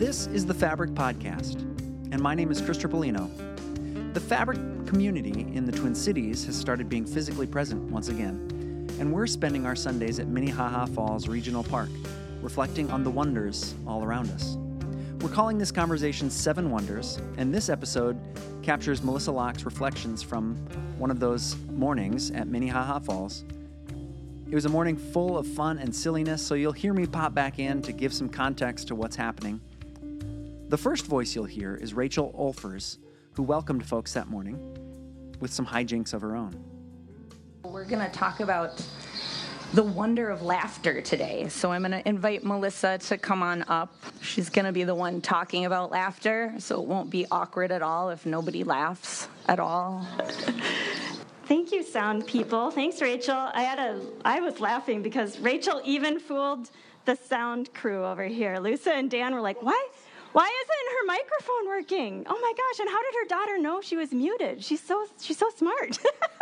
This is the Fabric Podcast, and my name is Chris Tripolino. The Fabric community in the Twin Cities has started being physically present once again, and we're spending our Sundays at Minnehaha Falls Regional Park, reflecting on the wonders all around us. We're calling this conversation Seven Wonders, and this episode captures Melissa Locke's reflections from one of those mornings at Minnehaha Falls. It was a morning full of fun and silliness, so you'll hear me pop back in to give some context to what's happening. The first voice you'll hear is Rachel Olfers, who welcomed folks that morning with some hijinks of her own. We're going to talk about the wonder of laughter today. So I'm going to invite Melissa to come on up. She's going to be the one talking about laughter, so it won't be awkward at all if nobody laughs at all. Thank you, sound people. Thanks, Rachel. I was laughing because Rachel even fooled the sound crew over here. Lusa and Dan were like, why isn't her microphone working? Oh my gosh, and how did her daughter know she was muted? She's so smart.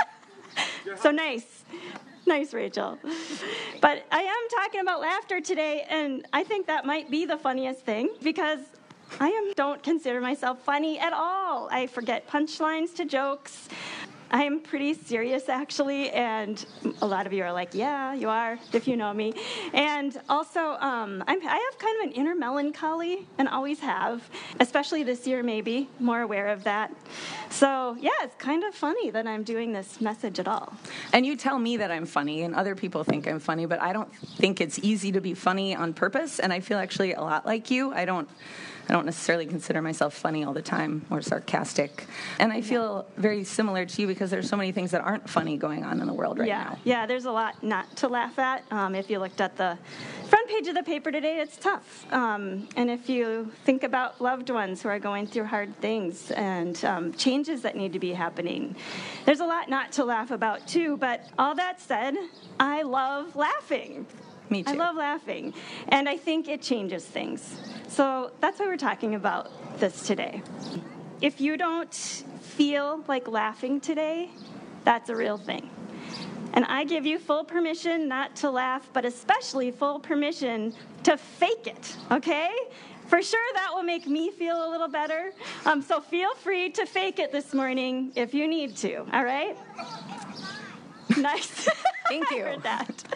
So nice. Nice, Rachel. But I am talking about laughter today, and I think that might be the funniest thing because don't consider myself funny at all. I forget punchlines to jokes. I am pretty serious, actually, and a lot of you are like, yeah, you are, if you know me. And also, I have kind of an inner melancholy, and always have, especially this year, maybe, more aware of that. So, yeah, it's kind of funny that I'm doing this message at all. And you tell me that I'm funny, and other people think I'm funny, but I don't think it's easy to be funny on purpose, and I feel actually a lot like you. I don't necessarily consider myself funny all the time or sarcastic. And I feel very similar to you because there's so many things that aren't funny going on in the world right now. Yeah, there's a lot not to laugh at. If you looked at the front page of the paper today, it's tough. And if you think about loved ones who are going through hard things and changes that need to be happening, there's a lot not to laugh about too. But all that said, I love laughing. Me too. I love laughing, and I think it changes things. So that's why we're talking about this today. If you don't feel like laughing today, that's a real thing. And I give you full permission not to laugh, but especially full permission to fake it, okay? For sure, that will make me feel a little better. So feel free to fake it this morning if you need to, all right? Nice. Thank you. I heard that.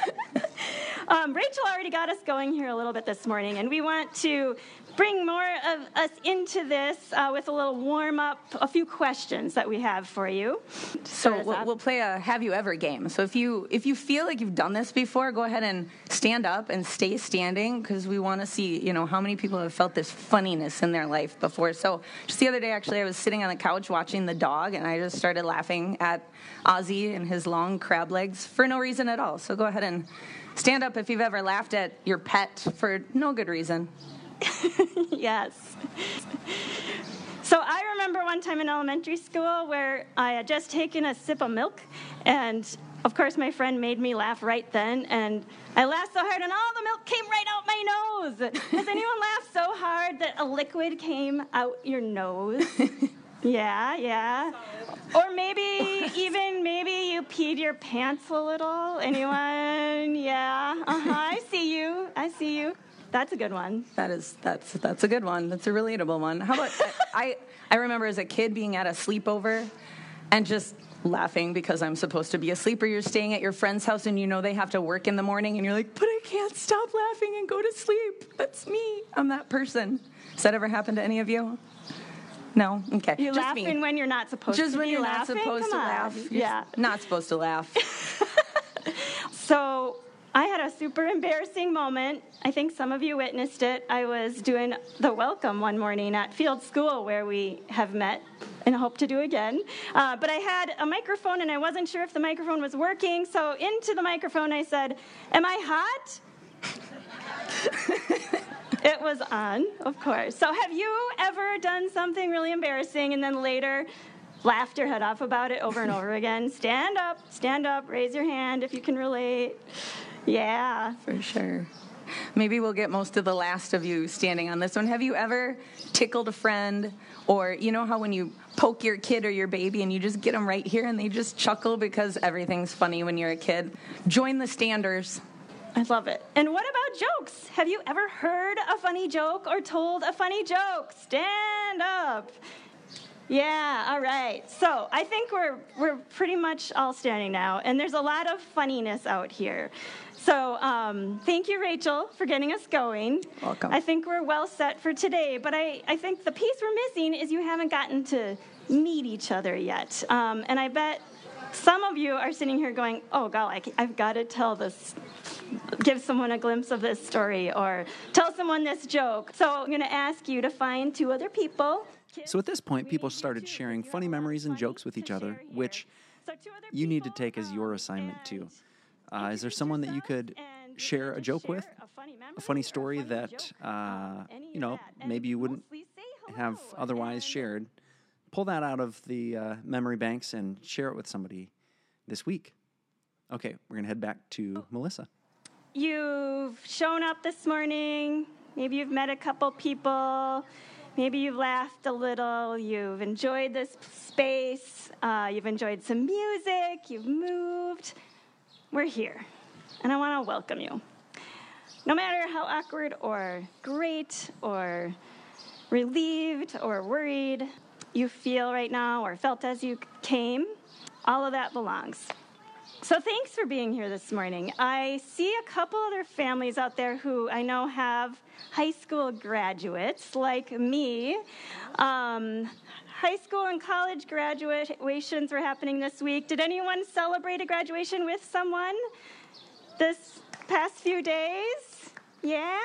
Rachel already got us going here a little bit this morning, and we want to bring more of us into this with a little warm-up, a few questions that we have for you. So we'll play a Have You Ever game. So if you feel like you've done this before, go ahead and stand up and stay standing because we want to see, how many people have felt this funniness in their life before. So just the other day, actually, I was sitting on the couch watching the dog, and I just started laughing at Ozzy and his long crab legs for no reason at all. So go ahead and stand up if you've ever laughed at your pet for no good reason. Yes. So I remember one time in elementary school where I had just taken a sip of milk, and of course my friend made me laugh right then, and I laughed so hard and all the milk came right out my nose. Has anyone laughed so hard that a liquid came out your nose? Yeah. Or maybe you peed your pants a little. Anyone? Yeah. I see you. That's a good one. That's a good one. That's a relatable one. How about I remember as a kid being at a sleepover and just laughing because I'm supposed to be asleep, or you're staying at your friend's house and they have to work in the morning and you're like, but I can't stop laughing and go to sleep. That's me. I'm that person. Has that ever happened to any of you? No? Okay. You're just laughing me. when you're not supposed to be laughing? Just when you're not supposed to laugh. You're not supposed to laugh. So I had a super embarrassing moment. I think some of you witnessed it. I was doing the welcome one morning at Field School where we have met and hope to do again. But I had a microphone and I wasn't sure if the microphone was working. So into the microphone I said, "Am I hot?" It was on, of course. So have you ever done something really embarrassing and then later laughed your head off about it over and over again? Stand up, raise your hand if you can relate. Yeah. For sure. Maybe we'll get most of the last of you standing on this one. Have you ever tickled a friend? Or you know how when you poke your kid or your baby and you just get them right here and they just chuckle because everything's funny when you're a kid? Join the standers. I love it. And what about jokes? Have you ever heard a funny joke or told a funny joke? Stand up. Yeah, all right. So I think we're pretty much all standing now, and there's a lot of funniness out here. So thank you, Rachel, for getting us going. Welcome. I think we're well set for today, but I think the piece we're missing is you haven't gotten to meet each other yet. And I bet some of you are sitting here going, oh, God, I've got to tell this, give someone a glimpse of this story, or tell someone this joke. So I'm going to ask you to find 2 other people. So at this point, people started sharing funny memories and jokes with each other, which you need to take as your assignment too. Is there someone that you could share a joke with? A funny story that, maybe you wouldn't have otherwise shared? Pull that out of the memory banks and share it with somebody this week. Okay, we're going to head back to Melissa. You've shown up this morning. Maybe you've met a couple people. Maybe you've laughed a little. You've enjoyed this space. You've enjoyed some music. You've moved. We're here, and I want to welcome you. No matter how awkward or great or relieved or worried you feel right now or felt as you came, all of that belongs. So thanks for being here this morning. I see a couple other families out there who I know have high school graduates like me. High school and college graduations were happening this week. Did anyone celebrate a graduation with someone this past few days? Yeah?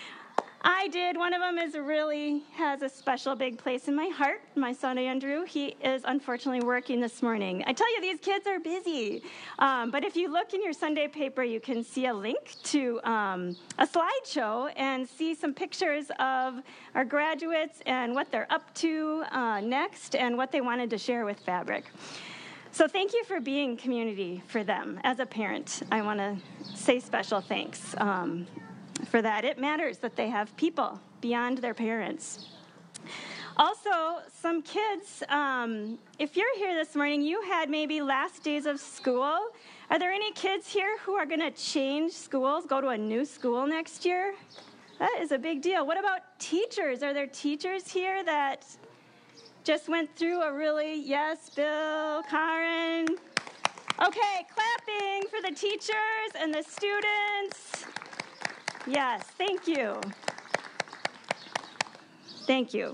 I did. One of them has a special big place in my heart. My son, Andrew, he is unfortunately working this morning. I tell you, these kids are busy. But if you look in your Sunday paper, you can see a link to a slideshow and see some pictures of our graduates and what they're up to next and what they wanted to share with Fabric. So thank you for being community for them. As a parent, I want to say special thanks. For that. It matters that they have people beyond their parents. Also, some kids, if you're here this morning, you had maybe last days of school. Are there any kids here who are going to change schools, go to a new school next year? That is a big deal. What about teachers? Are there teachers here that just went through yes, Bill, Karen? Okay, clapping for the teachers and the students. Yes, thank you. Thank you.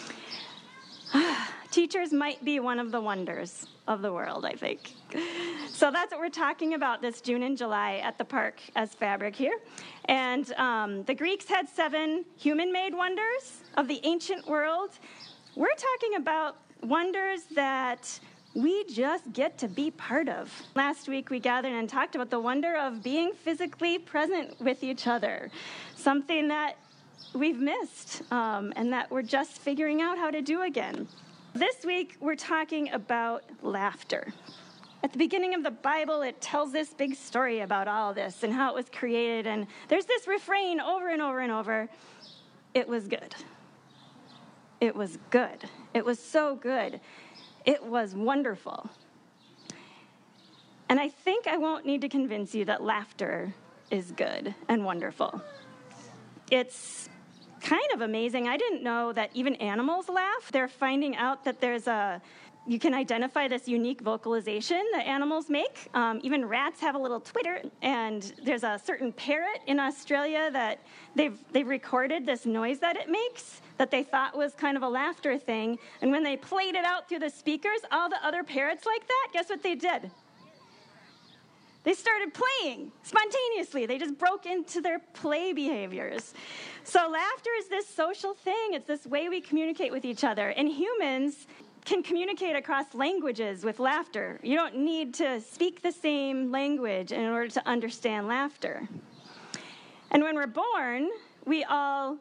Teachers might be one of the wonders of the world, I think. So that's what we're talking about this June and July at the park as Fabric here. And the Greeks had 7 human-made wonders of the ancient world. We're talking about wonders that we just get to be part of. Last week we gathered and talked about the wonder of being physically present with each other, something that we've missed and that we're just figuring out how to do again. This week we're talking about laughter. At the beginning of the Bible, it tells this big story about all this and how it was created, and there's this refrain over and over and over, it was good. It was good. It was so good. It was wonderful. And I think I won't need to convince you that laughter is good and wonderful. It's kind of amazing. I didn't know that even animals laugh. They're finding out that you can identify this unique vocalization that animals make. Even rats have a little twitter, and there's a certain parrot in Australia that they've recorded this noise that it makes that they thought was kind of a laughter thing. And when they played it out through the speakers, all the other parrots like that, guess what they did? They started playing spontaneously. They just broke into their play behaviors. So laughter is this social thing. It's this way we communicate with each other. And humans can communicate across languages with laughter. You don't need to speak the same language in order to understand laughter. And when we're born, we all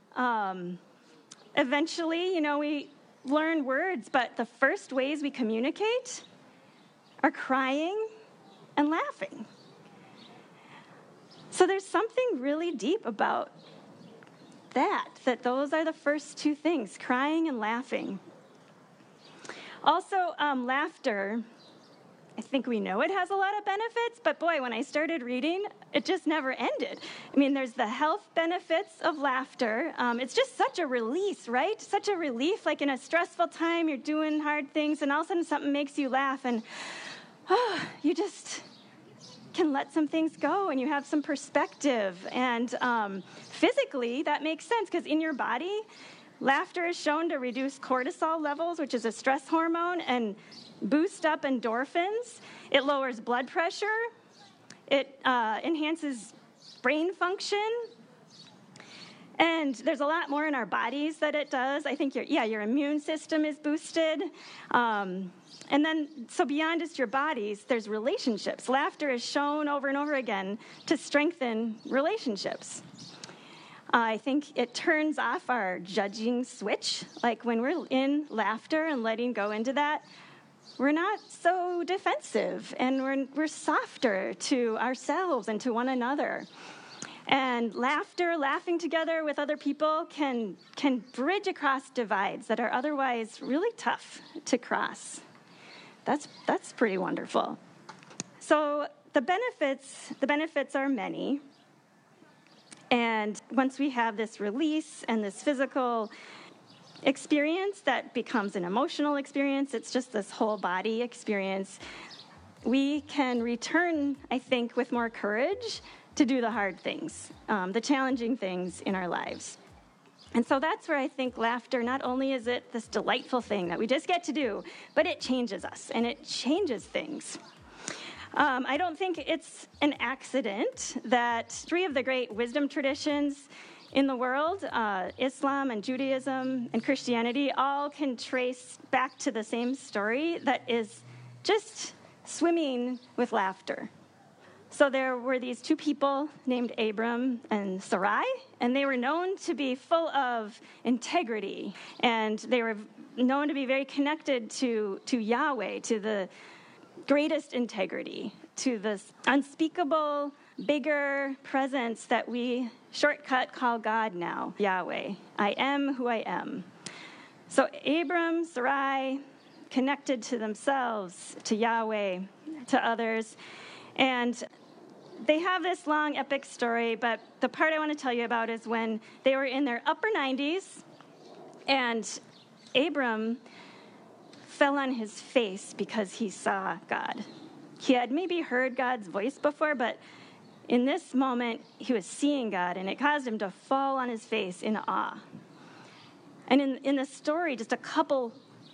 eventually, we learn words, but the first ways we communicate are crying and laughing. So there's something really deep about that those are the first 2 things, crying and laughing. Also, laughter I think we know it has a lot of benefits, but boy, when I started reading, it just never ended. I mean, there's the health benefits of laughter. It's just such a release, right? Such a relief, like in a stressful time, you're doing hard things, and all of a sudden something makes you laugh, and you just can let some things go, and you have some perspective. And physically, that makes sense, because in your body, laughter is shown to reduce cortisol levels, which is a stress hormone, and boost up endorphins. It lowers blood pressure. It enhances brain function. And there's a lot more in our bodies that it does. I think your immune system is boosted. And then, so beyond just your bodies, there's relationships. Laughter is shown over and over again to strengthen relationships. I think it turns off our judging switch. Like when we're in laughter and letting go into that, we're not so defensive, and we're softer to ourselves and to one another. And laughing together with other people can bridge across divides that are otherwise really tough to cross. That's pretty wonderful. So the benefits are many. And once we have this release and this physical experience that becomes an emotional experience, it's just this whole body experience, we can return, I think, with more courage to do the hard things, the challenging things in our lives. And so that's where I think laughter, not only is it this delightful thing that we just get to do, but it changes us and it changes things. I don't think it's an accident that three of the great wisdom traditions in the world, Islam and Judaism and Christianity, all can trace back to the same story that is just swimming with laughter. So there were these two people named Abram and Sarai, and they were known to be full of integrity, and they were known to be very connected to Yahweh, to the greatest integrity, to this unspeakable, bigger presence that we shortcut call God now, Yahweh. I am who I am. So Abram, Sarai, connected to themselves, to Yahweh, to others, and they have this long epic story, but the part I want to tell you about is when they were in their upper 90s, and Abram fell on his face because he saw God. He had maybe heard God's voice before, but in this moment, he was seeing God, and it caused him to fall on his face in awe. And in the story, just a couple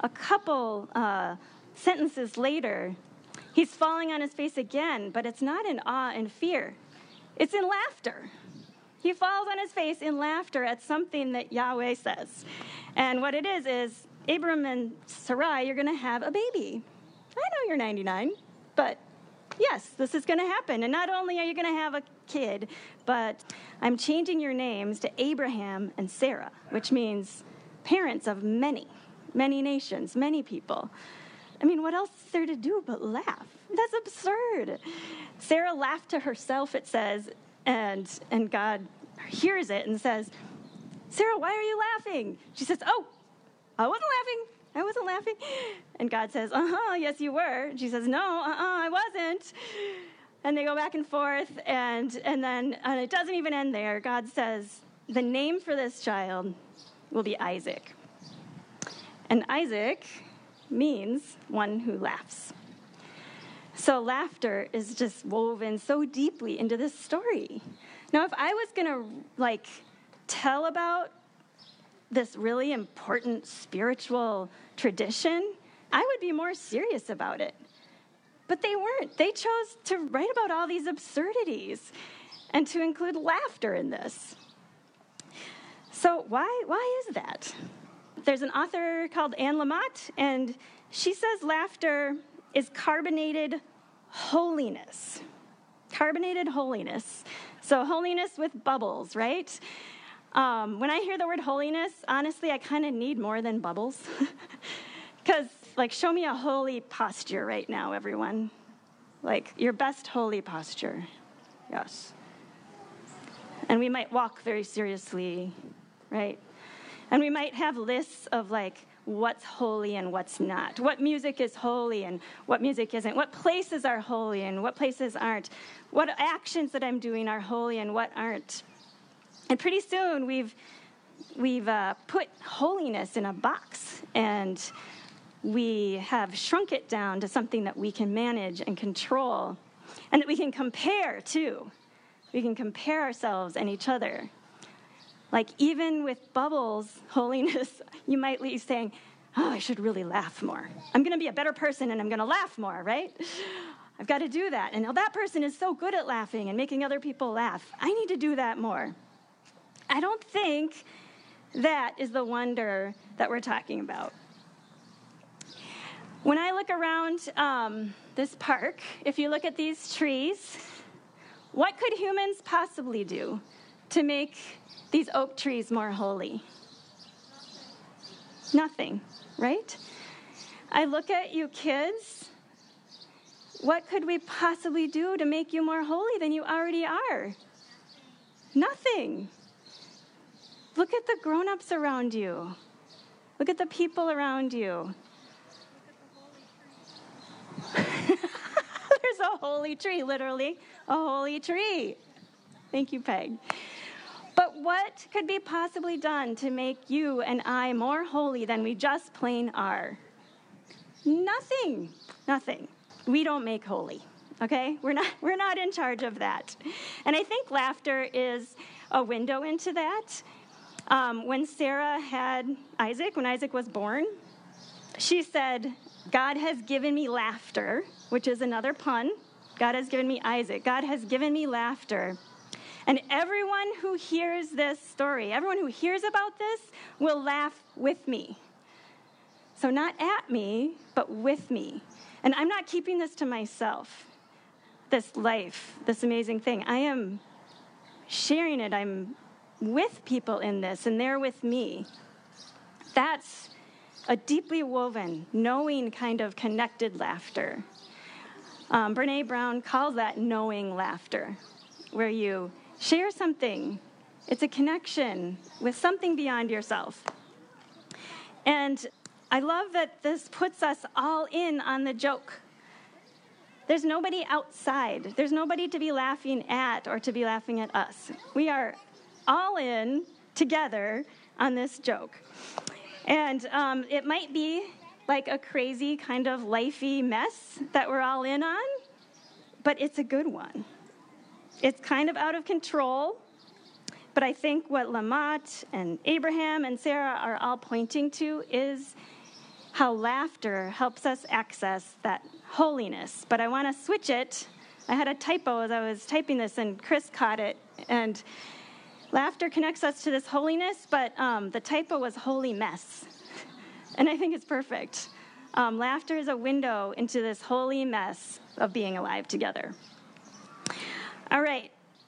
sentences later, he's falling on his face again, but it's not in awe and fear. It's in laughter. He falls on his face in laughter at something that Yahweh says. And what it is Abram and Sarai, you're going to have a baby. I know you're 99, but yes, this is going to happen. And not only are you going to have a kid, but I'm changing your names to Abraham and Sarah, which means parents of many, many nations, many people. I mean, what else is there to do but laugh? That's absurd. Sarah laughed to herself, it says, and God hears it and says, Sarah, why are you laughing? She says, oh, I wasn't laughing. And God says, yes, you were. And she says, no, I wasn't. And they go back and forth, and then it doesn't even end there. God says, the name for this child will be Isaac. And Isaac means one who laughs. So laughter is just woven so deeply into this story. Now, if I was going to, tell about this really important spiritual tradition, I would be more serious about it. But they weren't. They chose to write about all these absurdities and to include laughter in this. So why is that? There's an author called Anne Lamott, and she says laughter is carbonated holiness. Carbonated holiness. So holiness with bubbles, right? When I hear the word holiness, honestly, I kind of need more than bubbles. Because, show me a holy posture right now, everyone. Your best holy posture. Yes. And we might walk very seriously, right? And we might have lists of, what's holy and what's not, what music is holy and what music isn't, what places are holy and what places aren't, what actions that I'm doing are holy and what aren't. And pretty soon we've put holiness in a box, and we have shrunk it down to something that we can manage and control, and that we can compare to. We can compare ourselves and each other. Like even with Bubbles' holiness, you might be saying, oh, I should really laugh more. I'm going to be a better person and I'm going to laugh more, right? I've got to do that. And now that person is so good at laughing and making other people laugh. I need to do that more. I don't think that is the wonder that we're talking about. When I look around this park, if you look at these trees, what could humans possibly do to make these oak trees more holy? Nothing, right? I look at you kids. What could we possibly do to make you more holy than you already are? Nothing. Look at the grown-ups around you. Look at the people around you. There's a holy tree, literally, a holy tree. Thank you, Peg. But what could be possibly done to make you and I more holy than we just plain are? Nothing. Nothing. We don't make holy, okay? We're not in charge of that. And I think laughter is a window into that. When Sarah had Isaac, when Isaac was born, she said, God has given me laughter, which is another pun. God has given me Isaac. God has given me laughter. And everyone who hears this story, everyone who hears about this, will laugh with me. So not at me, but with me. And I'm not keeping this to myself, this life, this amazing thing. I am sharing it. I'm with people in this, and they're with me. That's a deeply woven, knowing kind of connected laughter. Brene Brown calls that knowing laughter, where you share something. It's a connection with something beyond yourself. And I love that this puts us all in on the joke. There's nobody outside. There's nobody to be laughing at or to be laughing at us. We are all in together on this joke. And it might be like a crazy kind of lifey mess that we're all in on, but it's a good one. It's kind of out of control, but I think what Lamont and Abraham and Sarah are all pointing to is how laughter helps us access that holiness. But I want to switch it. I had a typo as I was typing this, and Chris caught it. And laughter connects us to this holiness, but the typo was holy mess. And I think it's perfect. Laughter is a window into this holy mess of being alive together. All right.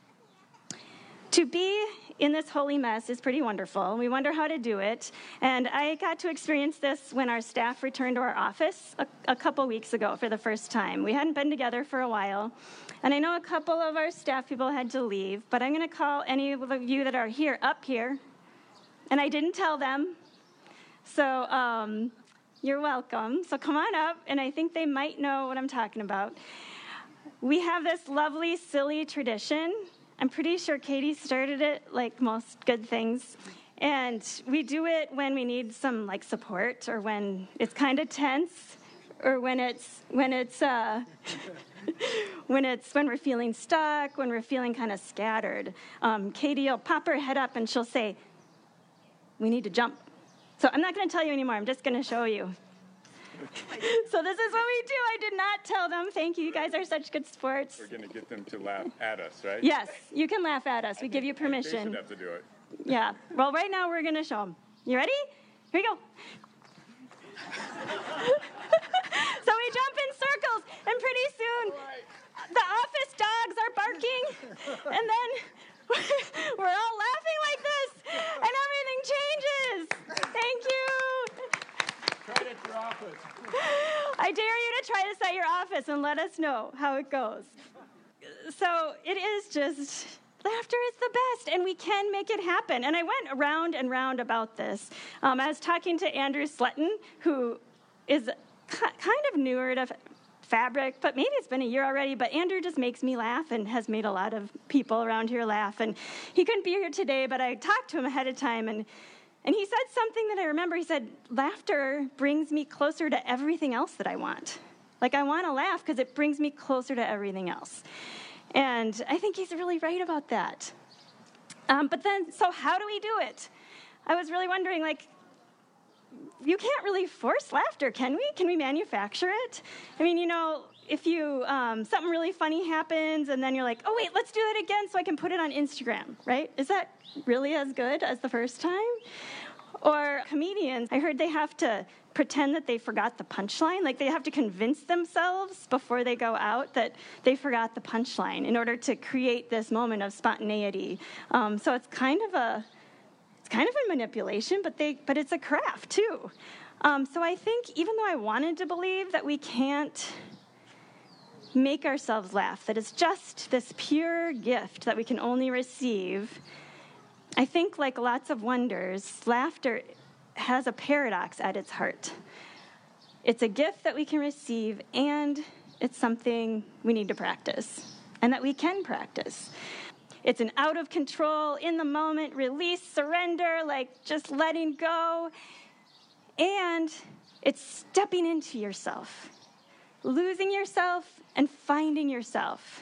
To be in this holy mess is pretty wonderful. We wonder how to do it. And I got to experience this when our staff returned to our office a couple weeks ago for the first time. We hadn't been together for a while. And I know a couple of our staff people had to leave, but I'm going to call any of you that are here up here. And I didn't tell them. So you're welcome. So come on up, and I think they might know what I'm talking about. We have this lovely, silly tradition. I'm pretty sure Katie started it, like most good things. And we do it when we need some like support, or when it's kind of tense, or when we're feeling stuck, when we're feeling kind of scattered. Katie will pop her head up and she'll say, "We need to jump." So I'm not going to tell you anymore. I'm just going to show you. So this is what we do. I did not tell them. Thank you. You guys are such good sports. We're going to get them to laugh at us, right? Yes, you can laugh at us. We give you permission. They should have to do it. Yeah. Well, right now we're going to show them. You ready? Here we go. So we jump in circles, and pretty soon the office dogs are barking, and then we're all laughing like this, and everything changes. Thank you. Try it at your office. I dare you to try this at your office and let us know how it goes. So it is just laughter is the best, and we can make it happen. And I went around and round about this. I was talking to Andrew Sletton, who is kind of newer to fabric, but maybe it's been a year already, but Andrew just makes me laugh and has made a lot of people around here laugh. And he couldn't be here today, but I talked to him ahead of time, and he said something that I remember. He said, laughter brings me closer to everything else that I want. Like, I want to laugh because it brings me closer to everything else. And I think he's really right about that. But then, so how do we do it? I was really wondering, like, you can't really force laughter, can we? Can we manufacture it? I mean, you know, if you, something really funny happens and then you're like, oh, wait, let's do that again so I can put it on Instagram, right? Is that really as good as the first time? Or comedians, I heard they have to pretend that they forgot the punchline. Like, they have to convince themselves before they go out that they forgot the punchline in order to create this moment of spontaneity. So it's kind of a manipulation, but it's a craft too. So I think even though I wanted to believe that we can't make ourselves laugh, that it's just this pure gift that we can only receive, I think, like lots of wonders, laughter has a paradox at its heart. It's a gift that we can receive, and it's something we need to practice, and that we can practice. It's an out of control, in the moment, release, surrender, like just letting go. And it's stepping into yourself, losing yourself and finding yourself.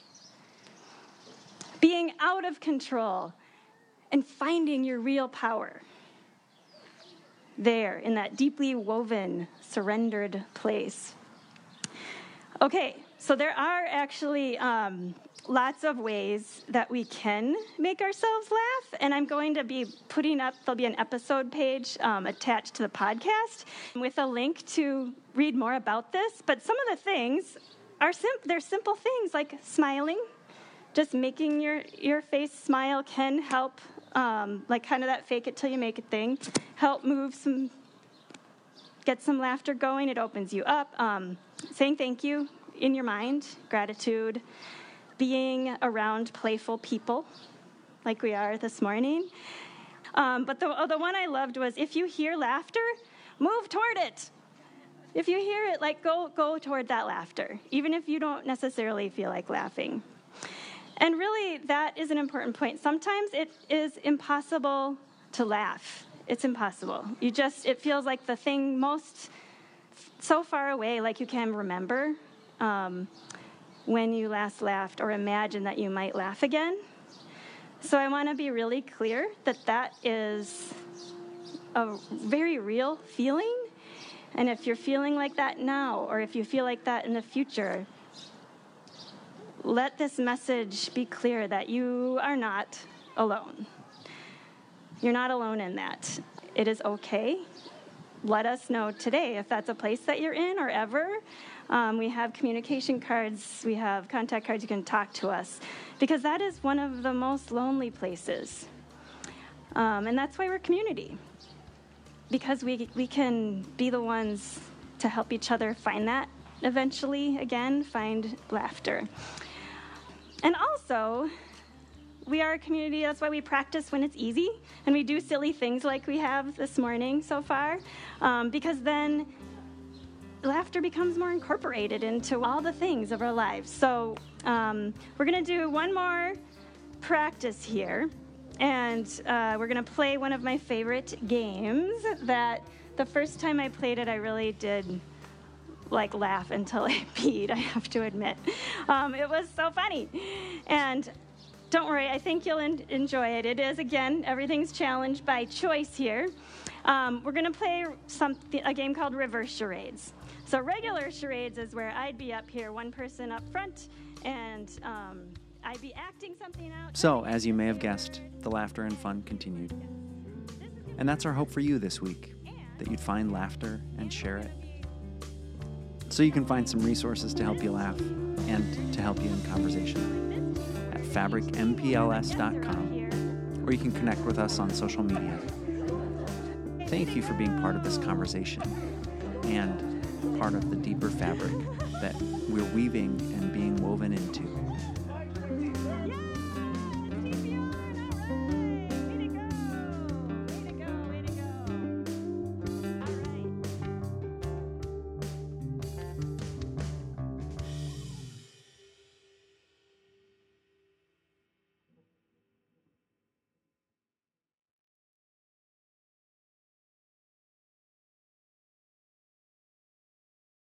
Being out of control and finding your real power. There, in that deeply woven, surrendered place. Okay, so there are actually lots of ways that we can make ourselves laugh, and I'm going to be putting up, there'll be an episode page attached to the podcast with a link to read more about this, but some of the things are they're simple things like smiling. Just making your face smile can help, like kind of that fake it till you make it thing, help get some laughter going. It opens you up. Saying thank you in your mind, gratitude, being around playful people like we are this morning. But the one I loved was, if you hear laughter, move toward it. If you hear it, like go toward that laughter, even if you don't necessarily feel like laughing. And really, that is an important point. Sometimes it is impossible to laugh. It's impossible. It feels like the thing so far away, like you can't remember when you last laughed or imagine that you might laugh again. So I want to be really clear that is a very real feeling. And if you're feeling like that now, or if you feel like that in the future, let this message be clear that you are not alone. You're not alone in that. It is okay. Let us know today if that's a place that you're in or ever. We have communication cards. We have contact cards. You can talk to us. Because that is one of the most lonely places. And that's why we're community. Because we can be the ones to help each other find that eventually, again, find laughter. And also, we are a community, that's why we practice when it's easy, and we do silly things like we have this morning so far, because then laughter becomes more incorporated into all the things of our lives. So we're going to do one more practice here, and we're going to play one of my favorite games that the first time I played it, I really did laugh until I peed, I have to admit. It was so funny. And don't worry, I think you'll enjoy it. It is, again, everything's challenged by choice here. We're going to play a game called reverse charades. So regular charades is where I'd be up here, one person up front, and I'd be acting something out. So, as you may have guessed, the laughter and fun continued. And that's our hope for you this week, that you'd find laughter and share it. So you can find some resources to help you laugh and to help you in conversation at fabricmpls.com, or you can connect with us on social media. Thank you for being part of this conversation and part of the deeper fabric that we're weaving and being woven into.